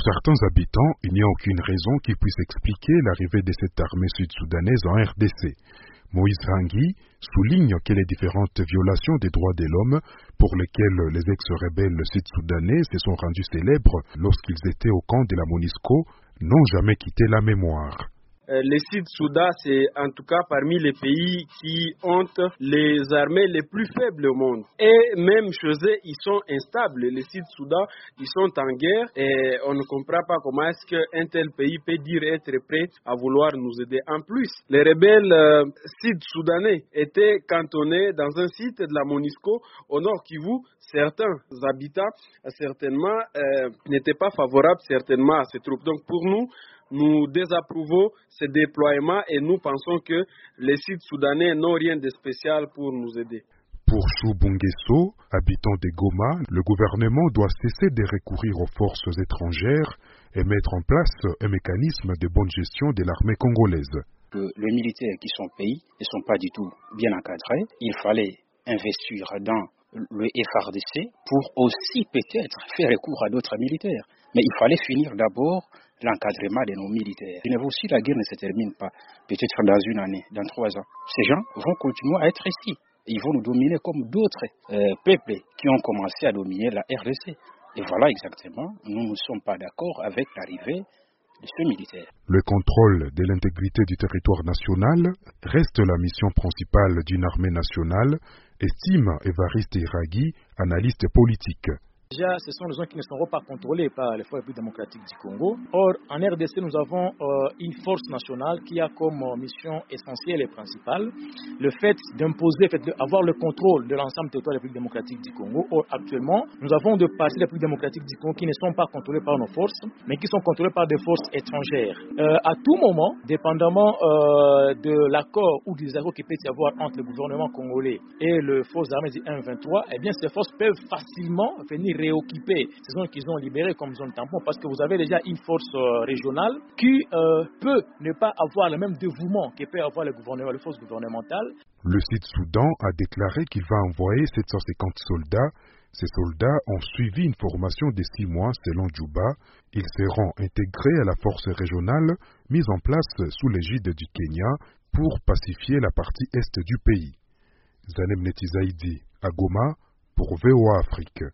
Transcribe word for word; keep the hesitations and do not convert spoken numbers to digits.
certains habitants, il n'y a aucune raison qui puisse expliquer l'arrivée de cette armée sud-soudanaise en R D C. Moïse Rangui souligne que les différentes violations des droits de l'homme pour lesquelles les ex-rebelles sud-soudanais se sont rendus célèbres lorsqu'ils étaient au camp de la MONUSCO n'ont jamais quitté la mémoire. Le Sud-Soudan, c'est en tout cas parmi les pays qui ont les armées les plus faibles au monde. Et même chez eux, ils sont instables. Le Sud-Soudan, ils sont en guerre et on ne comprend pas comment est-ce qu'un tel pays peut dire être prêt à vouloir nous aider. En plus, les rebelles euh, sud-soudanais étaient cantonnés dans un site de la MONUSCO au nord Kivu. Certains habitants, certainement, euh, n'étaient pas favorables certainement à ces troupes. Donc pour nous, nous désapprouvons ce déploiement et nous pensons que les Sud-Soudanais n'ont rien de spécial pour nous aider. Pour Chou Bungesso, habitant de Goma, le gouvernement doit cesser de recourir aux forces étrangères et mettre en place un mécanisme de bonne gestion de l'armée congolaise. Que les militaires qui sont au pays ne sont pas du tout bien encadrés. Il fallait investir dans le F R D C pour aussi peut-être faire recours à d'autres militaires. Mais il fallait finir d'abord l'encadrement de nos militaires. Si la guerre ne se termine pas, peut-être dans une année, dans trois ans, ces gens vont continuer à être ici. Ils vont nous dominer comme d'autres euh, peuples qui ont commencé à dominer la R D C. Et voilà exactement, nous ne sommes pas d'accord avec l'arrivée de ce militaire. Le contrôle de l'intégrité du territoire national reste la mission principale d'une armée nationale, estime Évariste Iraghi, analyste politique. Déjà, ce sont les zones qui ne seront pas contrôlées par les forces démocratiques du Congo. Or, en R D C, nous avons euh, une force nationale qui a comme euh, mission essentielle et principale le fait d'imposer, d'avoir le contrôle de l'ensemble du territoire de la République démocratique du Congo. Or, actuellement, nous avons deux parties de la République démocratique du Congo qui ne sont pas contrôlées par nos forces, mais qui sont contrôlées par des forces étrangères. Euh, à tout moment, dépendamment euh, de l'accord ou des accords qu'il peut y avoir entre le gouvernement congolais et les forces armées du M vingt-trois, eh bien, ces forces peuvent facilement venir réoccuper ces zones qu'ils ont libérées comme zone tampon, parce que vous avez déjà une force euh, régionale qui euh, peut ne pas avoir le même dévouement que peut avoir le gouvernement, les forces gouvernementales. Le Sud-Soudan a déclaré qu'il va envoyer sept cent cinquante soldats. Ces soldats ont suivi une formation de six mois selon Djouba. Ils seront intégrés à la force régionale mise en place sous l'égide du Kenya pour pacifier la partie est du pays. Zanem Netizaïdi, à Goma, pour V O A Afrique.